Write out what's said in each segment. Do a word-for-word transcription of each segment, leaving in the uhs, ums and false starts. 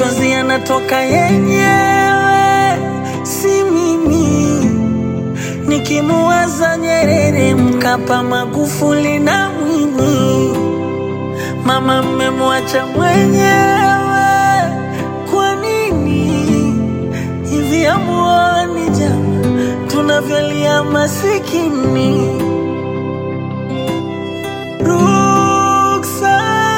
machozi yanatoka yenyewe, si mimi. Nikimuwaza Nyerere, Mkapa, Magufuli na Mwinyi, mama mmemwacha mwenyewe. Kwa nini hivi? Hamuoni jama tunavyolia masikini? Ruksa,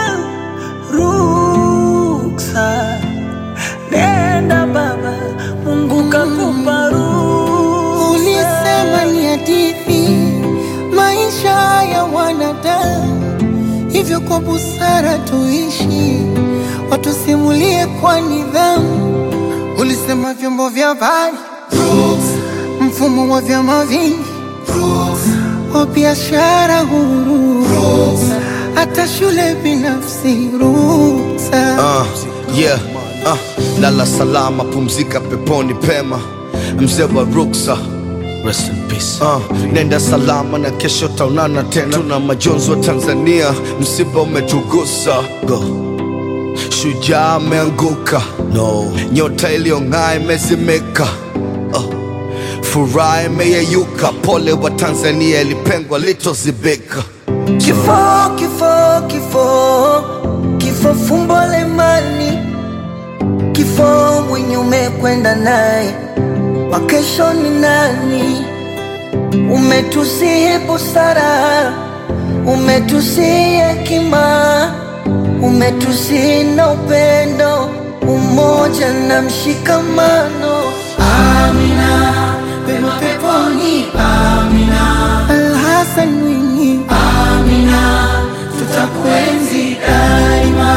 ruksa, nenda baba, Mungu kakupa ruksa. Ulisema ni hadithi maisha ya wanadamu, hivyo kwa busara tuishi, watusimulie kwa nidhamu. Ulisema vyombo vya habari, mfumo wa vyama vingi, wa biashara huru, hata shule binafsi ruksa. Uh, yeah, uh, lala salama, pumzika peponi pema, mzee wa ruksa. Rest in peace. Uh, nenda salama na kesho taonana tena. Tuna majonzi wa Tanzania, msiba umetugusa. Go. Shujaa ameanguka, no. Nyota iliyong'aa imezimika, uh. Furaha imeyeyuka, pole wa Tanzania, ilipengwa litozibika. Kifo, kifo, kifo, kifo fumbo la imani. Kifo mwenye umekwenda naye, wa kesho ni nani? Umetusihi busara, umetusihi hekima, umetusihi na upendo, umoja na mshikamano. Amina, pema peponi, amina. Al-Hassan Mwinyi, amina, tutakuenzi daima.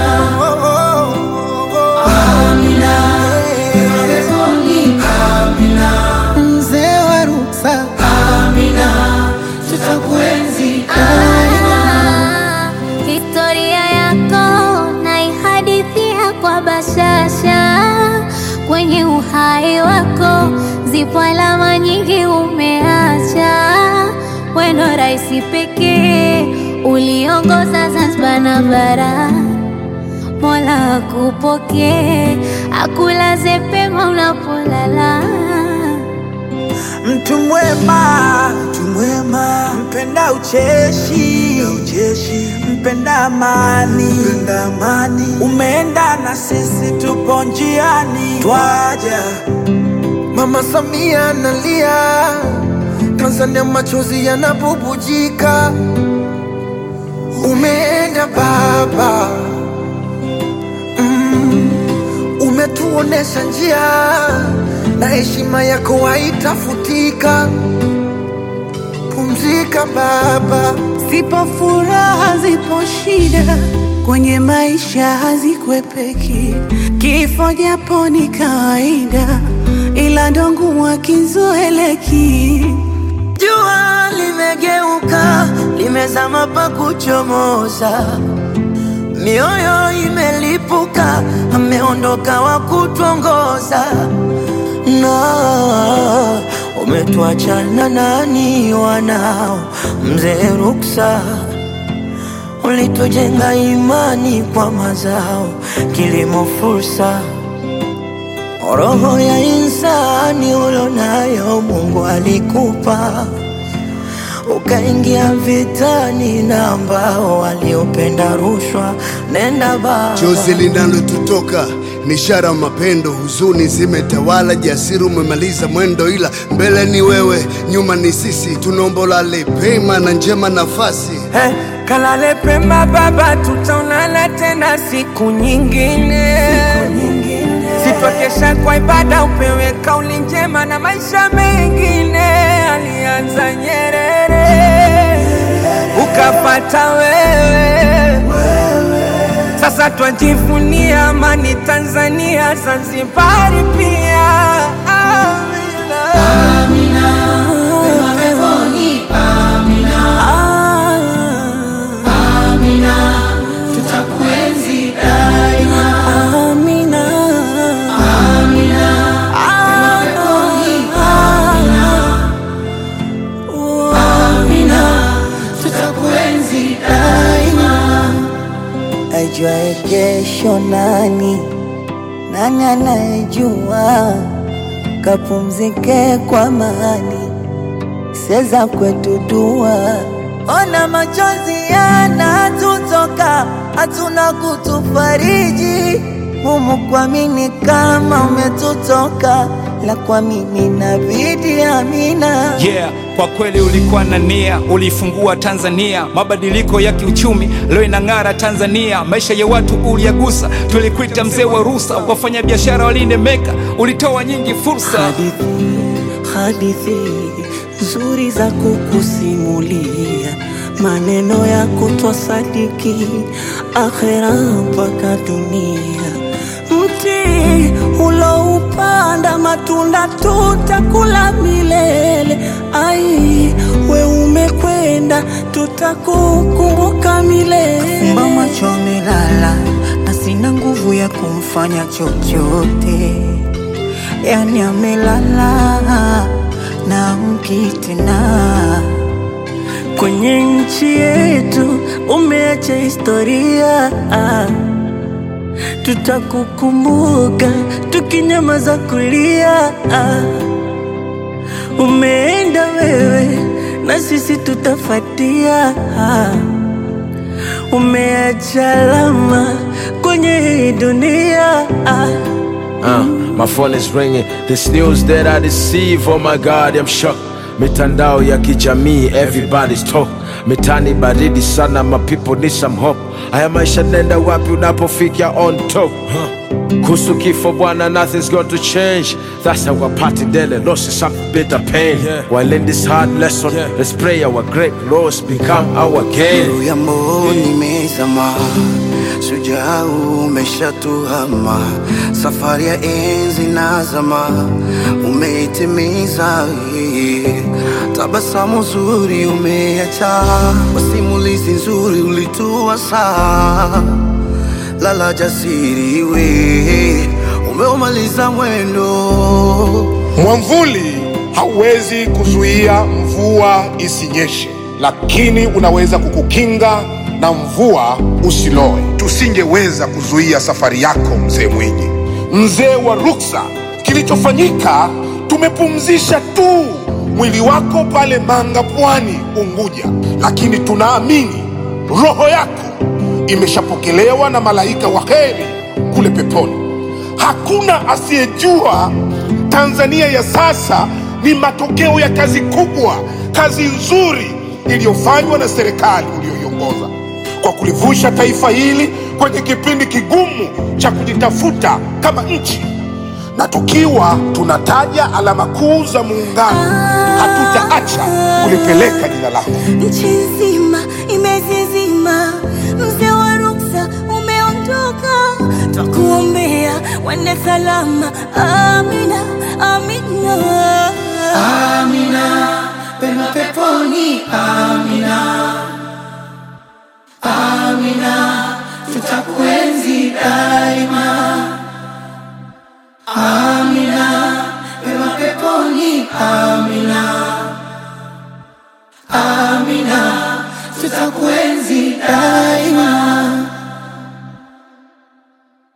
Amina, pema peponi, amina. Mzee wa ruksa, amina, tutakuenzi daima. Historia yako naihadithia kwa bashasha, kwenye uhai wako zipo alama nyingi umeacha. Weno raisi pekee uliongoza Zanzibar na bara, Mola akupokee, akulaze pema unapolala. Mtu mwema, mtu mwema, mpenda ucheshi, ucheshi, mpenda amani, mpenda amani. Umeenda na sisi tupo njiani, twaja. Mama Samia analia, Tanzania machozi yanabubujika. Umeenda baba, mm, umetuonesha njia, na heshima yako haitafutika. Pumzika baba. Zipo furaha, zipo shida, kwenye maisha hazikwepeki. Kifo japo ni kawaida, ila ndo ngumu hakizoeleki. Jua limegeuka, limezama pa kuchomoza, mioyo imelipuka, ameondoka wa kutuongoza. Na umetuacha na nani wanao, mzee ruksa? Ulitujenga imani kwa mazao, kilimo fursa, roho ya insani ulonayo Mungu alikupa. Ukaingia vitani na ambao waliopenda rushwa. Nenda baba, chozi linalotutoka ni ishara mapendo, huzuni zimetawala, jasiri umemaliza mwendo, ila mbele ni wewe, nyuma ni sisi. Tunaomba ulale pema na njema nafasi. hey, kalale pema baba, tutaonana tena siku nyingine, siku nyingine. Sitokesha kwa ibada, upewe kauli njema na maisha mengine. Alianza Nyerere, ukapata wewe, sasa twajivunia amani Tanzania, Zanzibar pia. Amina, Amina, pema peponi, amina. Amina, tutakuenzi daima. Amina, Amina, pema peponi, amina. Amina, tutakuenzi daima. ajuaye kesho nani, nani anayejua? Kapumzike kwa amani, seza kwetu dua. Ona machozi yanatutoka, hatuna kutufariji. Mumu kuamini kama umetutoka, la kuamini inabidi amina. Yeah, kwa kweli ulikuwa na nia, ulifungua Tanzania. Mabadiliko ya kiuchumi leo inang'ara Tanzania. Maisha ya watu uliyagusa, tulikuita mzee wa rusa. Wafanya biashara walinemeka, ulitoa nyingi fursa. Hadithi, hadithi nzuri za kukusimulia, maneno ya kutwasadiki, akhera mpaka dunia. Mti uloupanda matunda tutakula milele. Ai, we umekwenda tutakukumbuka milele. Fumba macho amelala na sina nguvu ya kumfanya chochote, yani amelala na mkitina. Kwenye nchi yetu umeacha historia, tutakukumbuka tukinyamaza kulia. Umeenda wewe na sisi tutafuatia, umeacha alama kwenye hii dunia. Uh, my phone is ringing. This news that I receive, oh my God, I'm shocked. Mitandao ya kijamii, everybody's talk. Mitani baridi sana, my people need some hope. Haya maisha nenda wapi unapofika on top, huh? Kuhusu kifo bwana, nothing's going to change. That's our party daily, loss is something bitter pain, yeah. While in this hard lesson, yeah, let's pray our great loss become our gain. Nuru ya mboni imezama, shujaa umeshatuhama. Safari ya enzi na zama umeitimiza, tabasamu zuri umeacha, wasimulizi nzuri ulitua saa. Lala jasiri we, umeumaliza mwendo. Mwamvuli hauwezi kuzuia mvua isinyeshe, lakini unaweza kukukinga na mvua usiloe. Tusingeweza kuzuia safari yako mzee Mwinyi, mzee wa ruksa. Kilichofanyika, tumepumzisha tu mwili wako pale Manga Pwani Unguja, lakini tunaamini roho yako imeshapokelewa na malaika wa heri kule peponi. Hakuna asiyejua Tanzania ya sasa ni matokeo ya kazi kubwa, kazi nzuri iliyofanywa na serikali uliyoiongoza kwa kulivusha taifa hili kwenye kipindi kigumu cha kujitafuta kama nchi. Na tukiwa tunataja alama kuu za muungano, hatutaacha kulipeleka jina lako. Nchi nzima imezizima, mzee wa ruksa umeondoka. Tukuombea wende salama, amina, amina. Amina, pema peponi, amina. Amina, tutakuenzi daima. Amina, pema peponi, amina. Amina, tutakuenzi daima.